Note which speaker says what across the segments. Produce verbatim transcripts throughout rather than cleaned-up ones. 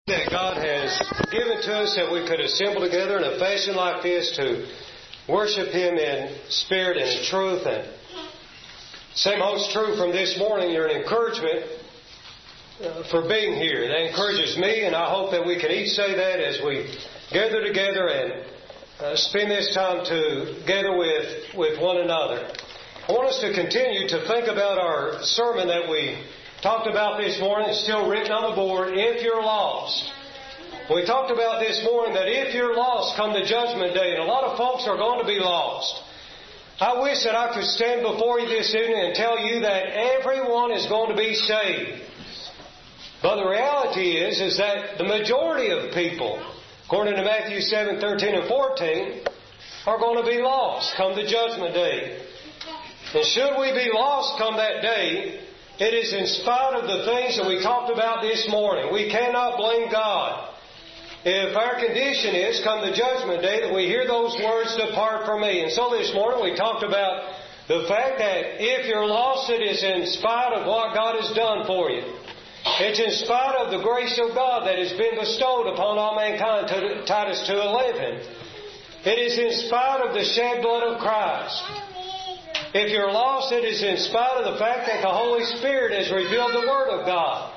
Speaker 1: That God has given to us that we could assemble together in a fashion like this to worship Him in spirit and in truth. And same holds true from this morning. You're an encouragement uh, for being here. That encourages me, and I hope that we can each say that as we gather together and uh, spend this time together with, with one another. I want us to continue to think about our sermon that we talked about this morning. It's still written on the board. If you're lost. We talked about this morning that if you're lost come the judgment day, and a lot of folks are going to be lost. I wish that I could stand before you this evening and tell you that everyone is going to be saved. But the reality is, is that the majority of people, according to Matthew seven, thirteen and fourteen, are going to be lost come the judgment day. And should we be lost come that day, it is in spite of the things that we talked about this morning. We cannot blame God. If our condition is, come the judgment day, that we hear those words, depart from me. And so this morning we talked about the fact that if you're lost, it is in spite of what God has done for you. It's in spite of the grace of God that has been bestowed upon all mankind, Titus two eleven. It is in spite of the shed blood of Christ. If you're lost, it is in spite of the fact that the Holy Spirit has revealed the Word of God.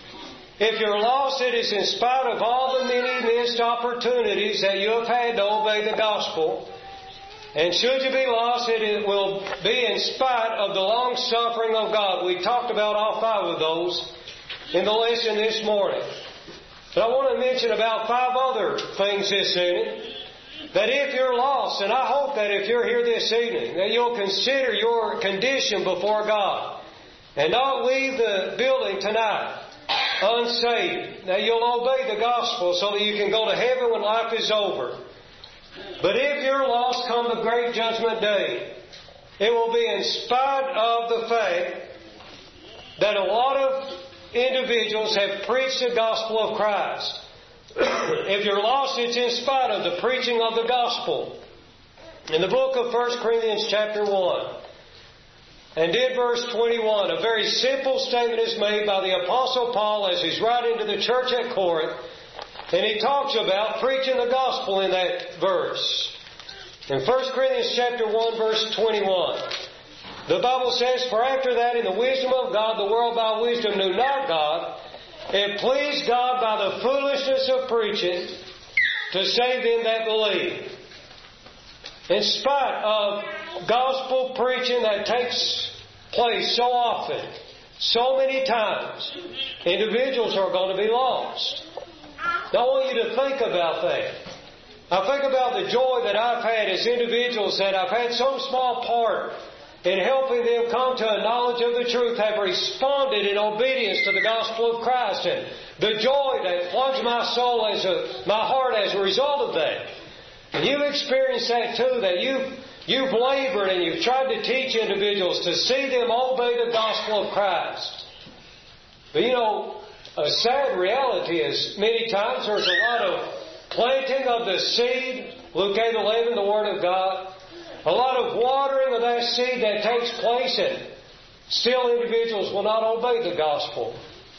Speaker 1: If you're lost, it is in spite of all the many missed opportunities that you have had to obey the gospel. And should you be lost, it will be in spite of the long suffering of God. We talked about all five of those in the lesson this morning. But I want to mention about five other things this evening. That if you're lost, and I hope that if you're here this evening, that you'll consider your condition before God and not leave the building tonight unsaved. That you'll obey the gospel so that you can go to heaven when life is over. But if you're lost come the great judgment day, it will be in spite of the fact that a lot of individuals have preached the gospel of Christ. If you're lost, it's in spite of the preaching of the gospel. In the book of First Corinthians chapter one, and in verse twenty-one, a very simple statement is made by the Apostle Paul as he's writing to the church at Corinth, and he talks about preaching the gospel in that verse. In First Corinthians chapter one, verse twenty-one, the Bible says, "For after that, in the wisdom of God, the world by wisdom knew not God. It pleased God by the foolishness of preaching to save them that believe." In spite of gospel preaching that takes place so often, so many times, individuals are going to be lost. Now I want you to think about that. I think about the joy that I've had as individuals that I've had some small part in helping them come to a knowledge of the truth, have responded in obedience to the gospel of Christ, and the joy that floods my soul as a, my heart as a result of that. And you've experienced that too, that you've, you've labored and you've tried to teach individuals to see them obey the gospel of Christ. But you know, a sad reality is many times there's a lot of planting of the seed, Luke eight eleven, the Word of God, a lot of watering of that seed that takes place, and still individuals will not obey the gospel.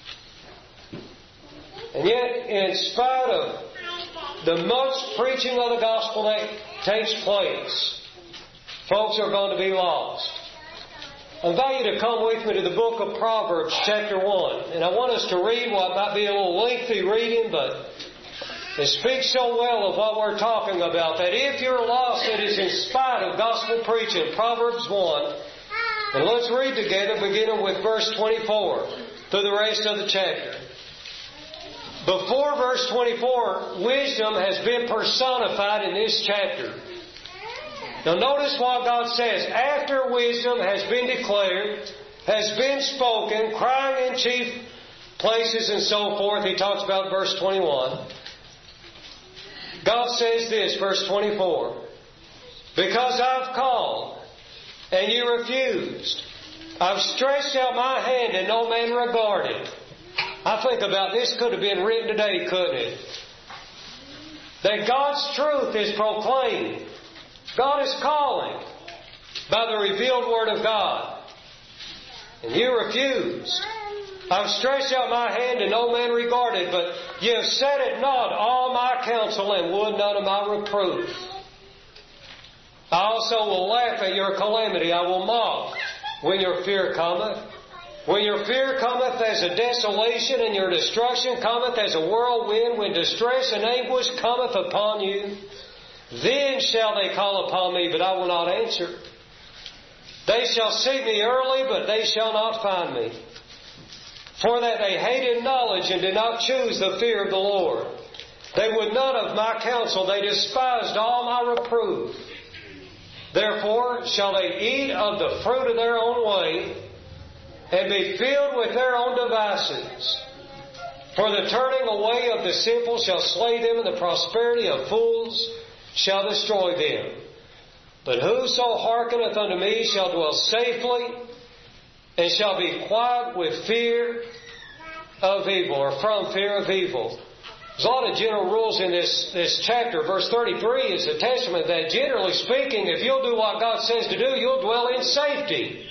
Speaker 1: And yet, in spite of the much preaching of the gospel that takes place, folks are going to be lost. I invite you to come with me to the book of Proverbs, chapter one. And I want us to read what might be a little lengthy reading, but it speaks so well of what we're talking about, that if you're lost, it is in spite of gospel preaching. Proverbs one. And let's read together, beginning with verse twenty-four, through the rest of the chapter. Before verse twenty-four, wisdom has been personified in this chapter. Now notice what God says. After wisdom has been declared, has been spoken, crying in chief places and so forth, he talks about verse twenty-one. God says this, verse twenty-four, "Because I've called, and you refused. I've stretched out my hand, and no man regarded." I think about this could have been written today, couldn't it? That God's truth is proclaimed. God is calling by the revealed Word of God. And you refused. I've stretched out my hand and no man regarded, but ye have set at naught all my counsel and would none of my reproof. I also will laugh at your calamity. I will mock when your fear cometh. When your fear cometh as a desolation and your destruction cometh as a whirlwind, when distress and anguish cometh upon you, then shall they call upon me, but I will not answer. They shall seek me early, but they shall not find me. For that they hated knowledge and did not choose the fear of the Lord. They would none of my counsel. They despised all my reproof. Therefore shall they eat of the fruit of their own way, and be filled with their own devices. For the turning away of the simple shall slay them, and the prosperity of fools shall destroy them. But whoso hearkeneth unto me shall dwell safely, and shall be quiet with fear of evil, or from fear of evil. There's a lot of general rules in this, this chapter. Verse thirty-three is a testament that, generally speaking, if you'll do what God says to do, you'll dwell in safety.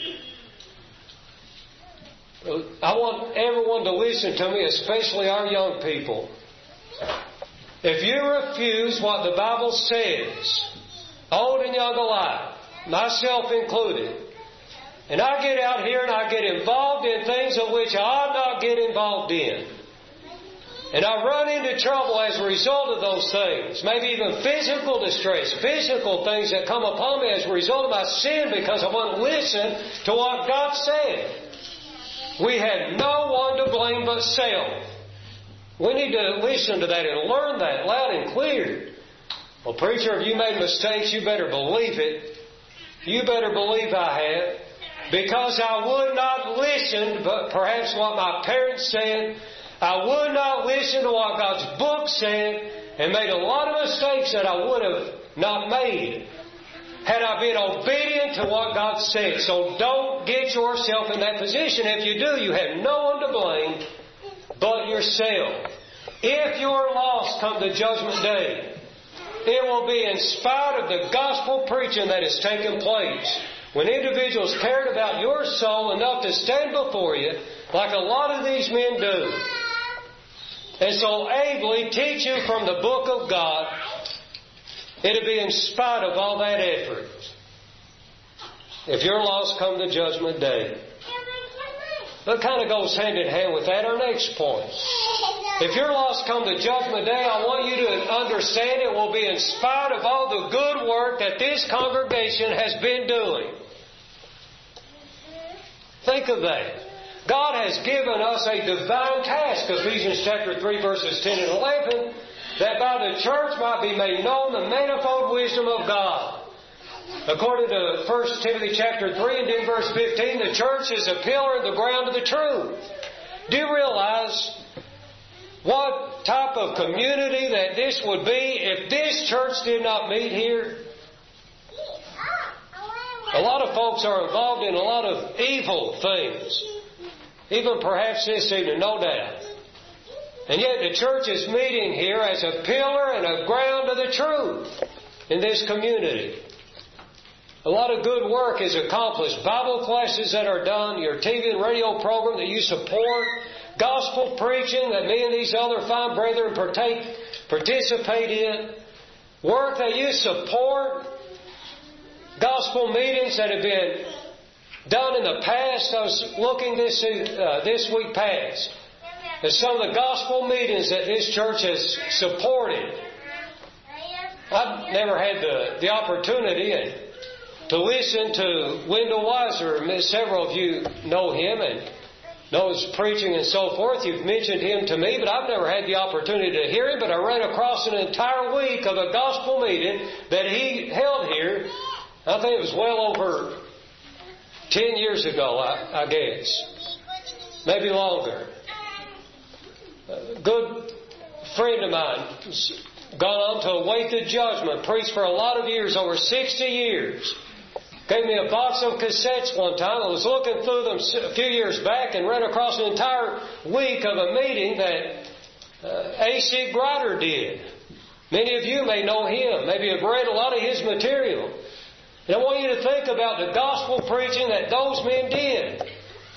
Speaker 1: I want everyone to listen to me, especially our young people. If you refuse what the Bible says, old and young alike, myself included, and I get out here and I get involved in things of which I ought not get involved in, and I run into trouble as a result of those things, maybe even physical distress, physical things that come upon me as a result of my sin because I won't listen to what God said. We had no one to blame but self. We need to listen to that and learn that loud and clear. Well, preacher, if you made mistakes, you better believe it. You better believe I have. Because I would not listen to perhaps what my parents said. I would not listen to what God's book said, and made a lot of mistakes that I would have not made had I been obedient to what God said. So don't get yourself in that position. If you do, you have no one to blame but yourself. If you're lost come the judgment day, it will be in spite of the gospel preaching that has taken place. When individuals cared about your soul enough to stand before you, like a lot of these men do, and so ably teach you from the book of God, it'll be in spite of all that effort. If you're lost come the judgment day. That kind of goes hand in hand with that. Our next point. If you're lost come the judgment day, I want you to understand it will be in spite of all the good work that this congregation has been doing. Think of that. God has given us a divine task, Ephesians chapter three, verses ten and eleven, that by the church might be made known the manifold wisdom of God. According to First Timothy chapter three and in verse fifteen, the church is a pillar in the ground of the truth. Do you realize what type of community that this would be if this church did not meet here? A lot of folks are involved in a lot of evil things. Even perhaps this evening, no doubt. And yet the church is meeting here as a pillar and a ground of the truth in this community. A lot of good work is accomplished. Bible classes that are done, your T V and radio program that you support, gospel preaching that me and these other fine brethren partake, participate in, work that you support, gospel meetings that have been done in the past. I was looking this uh, this week past at some of the gospel meetings that this church has supported. I've never had the, the opportunity and to listen to Wendell Weiser. Several of you know him and know his preaching and so forth. You've mentioned him to me, but I've never had the opportunity to hear him. But I ran across an entire week of a gospel meeting that he held here. I think it was well over ten years ago, I, I guess. Maybe longer. A good friend of mine has gone on to await the judgment, preached for a lot of years, over sixty years. Gave me a box of cassettes one time. I was looking through them a few years back and ran across an entire week of a meeting that uh, A C Grider did. Many of you may know him, maybe have read a lot of his material. And I want you to think about the gospel preaching that those men did.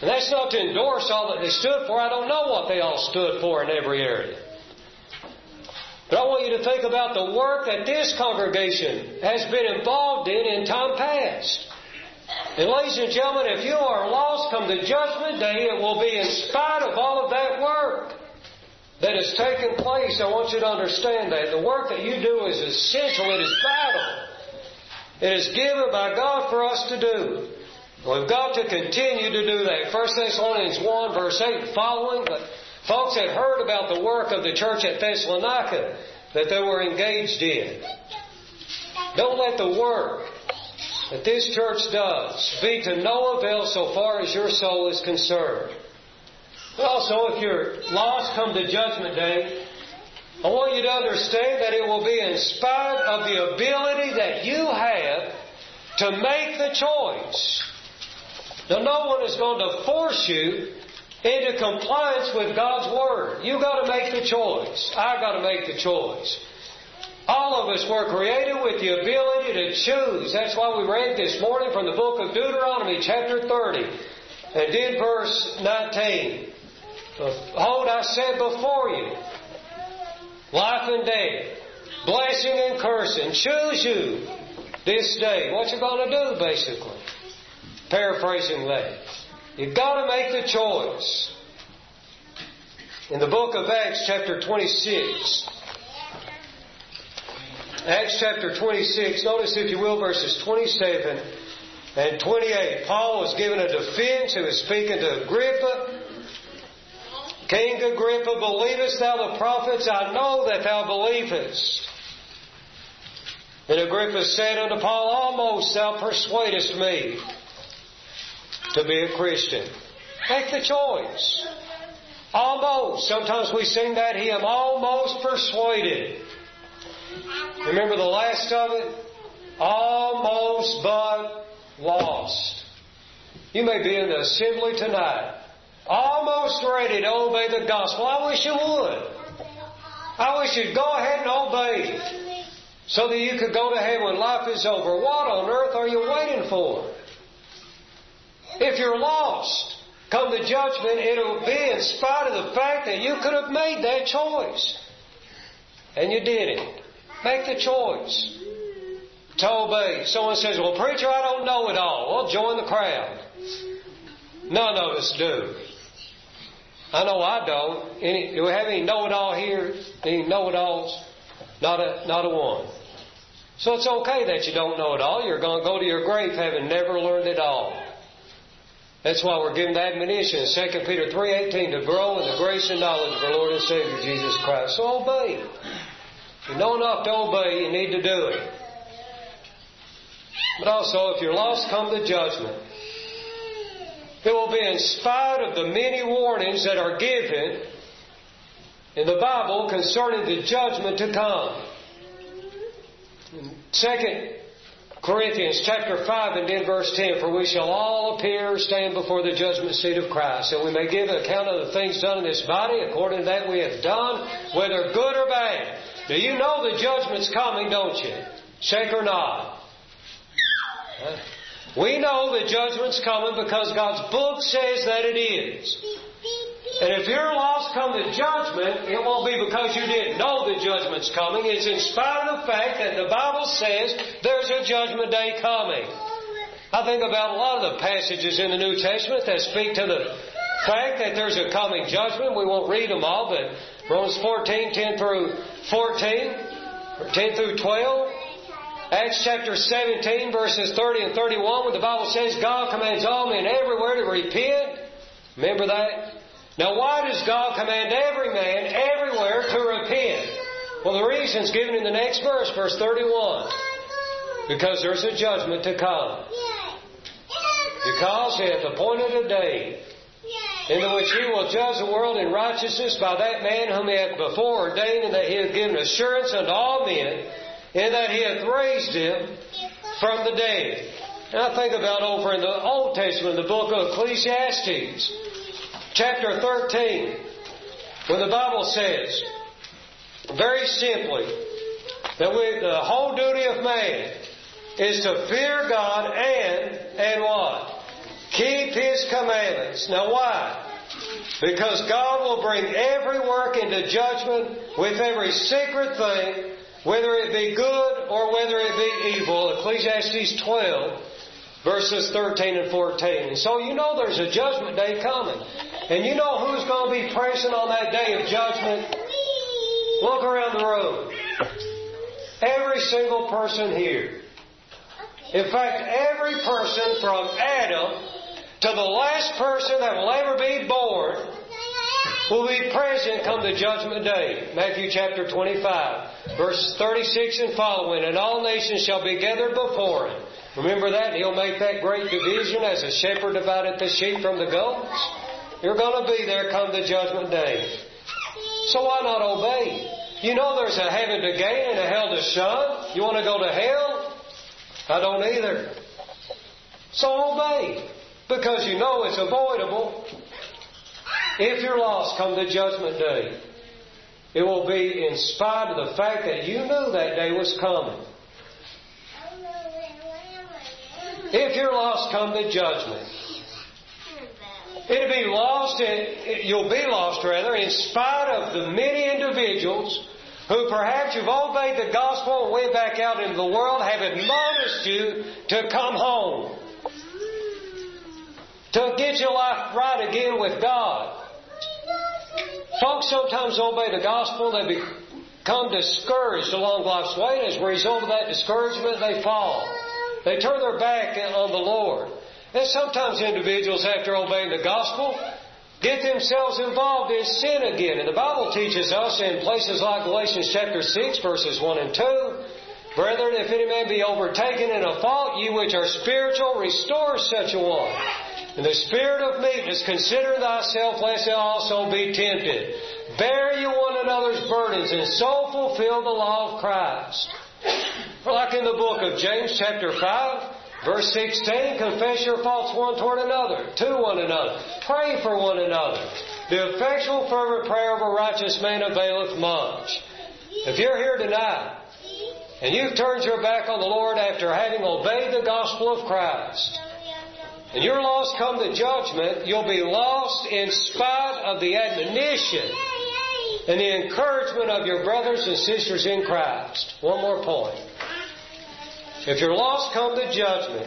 Speaker 1: And that's not to endorse all that they stood for. I don't know what they all stood for in every area. But I want you to think about the work that this congregation has been involved in in time past. And ladies and gentlemen, if you are lost come the judgment day, it will be in spite of all of that work that has taken place. I want you to understand that. The work that you do is essential. It is vital. It is given by God for us to do. We've got to continue to do that. First Thessalonians one, verse eight and following. But folks had heard about the work of the church at Thessalonica that they were engaged in. Don't let the work that this church does be to no avail so far as your soul is concerned. But also, if you're lost come the judgment day, I want you to understand that it will be in spite of the ability that you have to make the choice. Now, no one is going to force you into compliance with God's Word. You've got to make the choice. I've got to make the choice. All of us were created with the ability to choose. That's why we read this morning from the book of Deuteronomy, chapter thirty, and did verse nineteen. Behold, I set before you life and death, blessing and cursing. Choose you this day. What you going to do, basically? Paraphrasing that. You've got to make the choice. In the book of Acts, chapter twenty-six, Acts chapter twenty-six, notice if you will verses twenty-seven and twenty-eight. Paul was given a defense. He was speaking to Agrippa. King Agrippa, believest thou the prophets? I know that thou believest. And Agrippa said unto Paul, almost thou persuadest me to be a Christian. Make the choice. Almost. Sometimes we sing that hymn, almost persuaded. Remember the last of it? Almost but lost. You may be in the assembly tonight, almost ready to obey the gospel. I wish you would. I wish you'd go ahead and obey so that you could go to heaven when life is over. What on earth are you waiting for? If you're lost, come the judgment, it'll be in spite of the fact that you could have made that choice. And you didn't. Make the choice to obey. Someone says, well, preacher, I don't know it all. Well, join the crowd. None of us do. I know I don't. Any, do we have any know-it-all here? Any know-it-alls? Not a, not a one. So it's okay that you don't know it all. You're going to go to your grave having never learned it all. That's why we're given the admonition in Second Peter three eighteen to grow in the grace and knowledge of our Lord and Savior Jesus Christ. So obey. If you know enough to obey, you need to do it. But also, if you're lost come the judgment, it will be in spite of the many warnings that are given in the Bible concerning the judgment to come. In Second Corinthians chapter five and then verse ten, for we shall all appear, stand before the judgment seat of Christ, and we may give account of the things done in this body according to that we have done, whether good or bad. Do you know the judgment's coming, don't you? Shake or nod. Huh? We know the judgment's coming because God's book says that it is. And if you're lost come the judgment, it won't be because you didn't know the judgment's coming. It's in spite of the fact that the Bible says there's a judgment day coming. I think about a lot of the passages in the New Testament that speak to the fact that there's a coming judgment. We won't read them all, but Romans fourteen, ten through fourteen, or ten through twelve. Acts chapter seventeen, verses thirty and thirty-one, where the Bible says God commands all men everywhere to repent. Remember that? Now, why does God command every man everywhere to repent? Well, the reason's given in the next verse, verse thirty-one. Because there's a judgment to come. Because He hath appointed a day in which He will judge the world in righteousness by that man whom He hath before ordained, and that He hath given assurance unto all men, and that He hath raised Him from the dead. And I think about over in the Old Testament, the book of Ecclesiastes, chapter thirteen, when the Bible says, very simply, that we, the whole duty of man is to fear God and, and what? Keep His commandments. Now why? Because God will bring every work into judgment with every secret thing, whether it be good or whether it be evil. Ecclesiastes twelve, verses thirteen and fourteen. And so you know there's a judgment day coming. And you know who's going to be present on that day of judgment? Look around the room. Every single person here. In fact, every person from Adam to the last person that will ever be born will be present come the judgment day. Matthew chapter twenty-five, verses thirty-six and following. And all nations shall be gathered before Him. Remember that? He'll make that great division as a shepherd divided the sheep from the goats. You're going to be there come the judgment day. So why not obey? You know there's a heaven to gain and a hell to shun. You want to go to hell? I don't either. So obey. Because you know it's avoidable. If you're lost come the judgment day, it will be in spite of the fact that you knew that day was coming. If you're lost come the judgment, it'll be lost, in, you'll be lost rather, in spite of the many individuals who perhaps you've obeyed the gospel and went back out into the world, have admonished you to come home, to get your life right again with God. Folks sometimes obey the gospel, they become discouraged along life's way, and as a result of that discouragement, they fall. They turn their back on the Lord. And sometimes individuals, after obeying the gospel, get themselves involved in sin again. And the Bible teaches us in places like Galatians chapter six, verses one and two, Brethren, if any man be overtaken in a fault, ye which are spiritual, restore such a one. In the spirit of meekness, consider thyself, lest thou also be tempted. Bear ye one another's burdens, and so fulfill the law of Christ. Like in the book of James chapter five, verse sixteen, confess your faults one toward another, to one another. Pray for one another. The effectual fervent prayer of a righteous man availeth much. If you're here tonight, and you've turned your back on the Lord after having obeyed the gospel of Christ, and you're lost come to judgment, you'll be lost in spite of the admonition and the encouragement of your brothers and sisters in Christ. One more point. If you're lost come to judgment,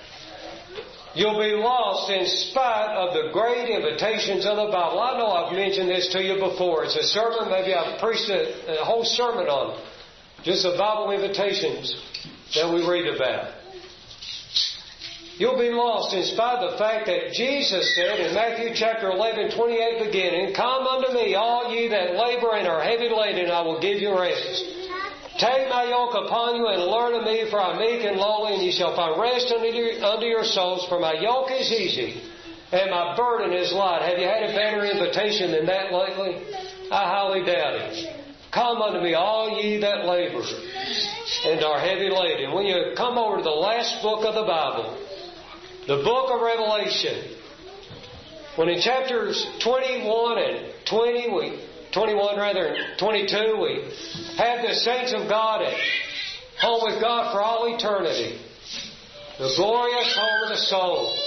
Speaker 1: you'll be lost in spite of the great invitations of the Bible. I know I've mentioned this to you before. It's a sermon, maybe I've preached a, a whole sermon on just the Bible invitations that we read about. You'll be lost in spite of the fact that Jesus said in Matthew chapter eleven, twenty-eight beginning, Come unto me, all ye that labor and are heavy laden, I will give you rest. Take my yoke upon you and learn of me, for I am meek and lowly, and ye shall find rest unto your, unto your souls, for my yoke is easy and my burden is light. Have you had a better invitation than that lately? I highly doubt it. Come unto me, all ye that labor and are heavy laden. When you come over to the last book of the Bible, the book of Revelation, when in chapters twenty-one and twenty, we, twenty-one rather, and twenty-two, we have the saints of God at home with God for all eternity. The glorious home of the soul.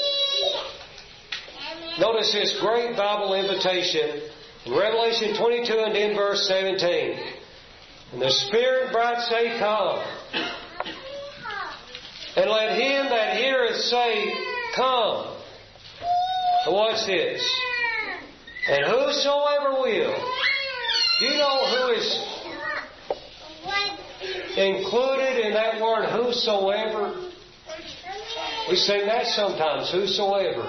Speaker 1: Notice this great Bible invitation in Revelation twenty-two and in verse seventeen. And the Spirit bright say, Come. And let him that heareth say, Come. And watch this. And whosoever will. You know who is included in that word, whosoever? We sing that sometimes, whosoever.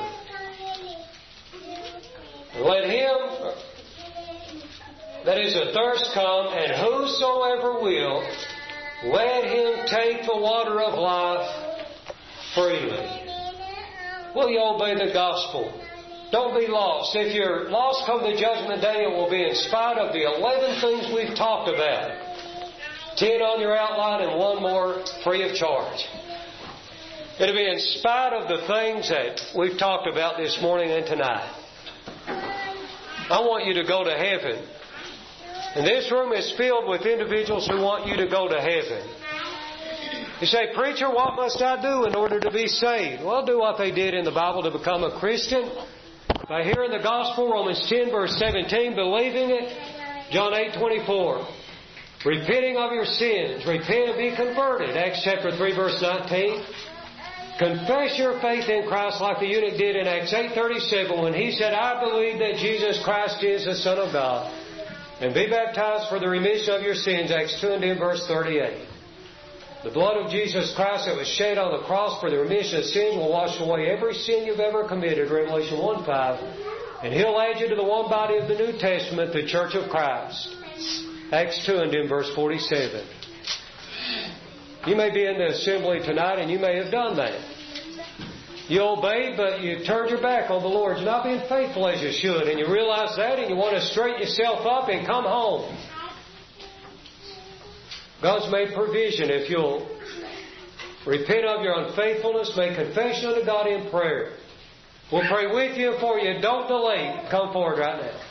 Speaker 1: And let him that is athirst come, and whosoever will, let him take the water of life freely. Will you obey the gospel? Don't be lost. If you're lost come the judgment day, it will be in spite of the eleven things we've talked about. Ten on your outline and one more free of charge. It'll be in spite of the things that we've talked about this morning and tonight. I want you to go to heaven. And this room is filled with individuals who want you to go to heaven. You say, preacher, what must I do in order to be saved? Well, do what they did in the Bible to become a Christian. By hearing the gospel, Romans ten, verse seventeen, believing it, John eight, twenty-four. Repenting of your sins. Repent and be converted. Acts chapter three, verse nineteen. Confess your faith in Christ like the eunuch did in Acts eight, thirty-seven when he said, I believe that Jesus Christ is the Son of God. And be baptized for the remission of your sins. Acts two and ten, verse thirty-eight. The blood of Jesus Christ that was shed on the cross for the remission of sins will wash away every sin you've ever committed, Revelation one five. And He'll add you to the one body of the New Testament, the Church of Christ. Acts two and ten, verse forty-seven. You may be in the assembly tonight and you may have done that. You obeyed, but you turned your back on the Lord. You're not being faithful as you should. And you realize that and you want to straighten yourself up and come home. God's made provision if you'll repent of your unfaithfulness, make confession unto God in prayer. We'll pray with you and for you. Don't delay. Come forward right now.